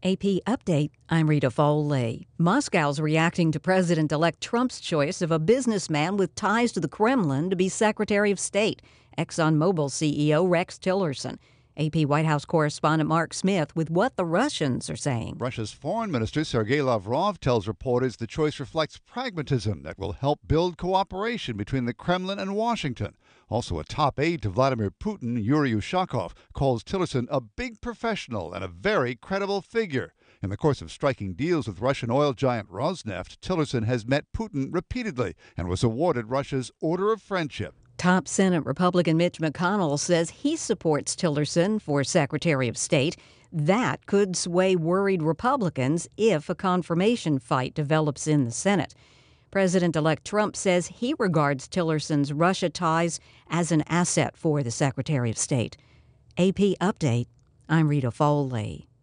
AP Update, I'm Rita Foley. Moscow's reacting to President-elect Trump's choice of a businessman with ties to the Kremlin to be Secretary of State, ExxonMobil CEO Rex Tillerson. AP White House correspondent Mark Smith with what the Russians are saying. Russia's foreign minister Sergei Lavrov tells reporters the choice reflects pragmatism that will help build cooperation between the Kremlin and Washington. Also, a top aide to Vladimir Putin, Yuri Ushakov, calls Tillerson a big professional and a very credible figure. In the course of striking deals with Russian oil giant Rosneft, Tillerson has met Putin repeatedly and was awarded Russia's Order of Friendship. Top Senate Republican Mitch McConnell says he supports Tillerson for Secretary of State. That could sway worried Republicans if a confirmation fight develops in the Senate. President-elect Trump says he regards Tillerson's Russia ties as an asset for the Secretary of State. AP Update, I'm Rita Foley.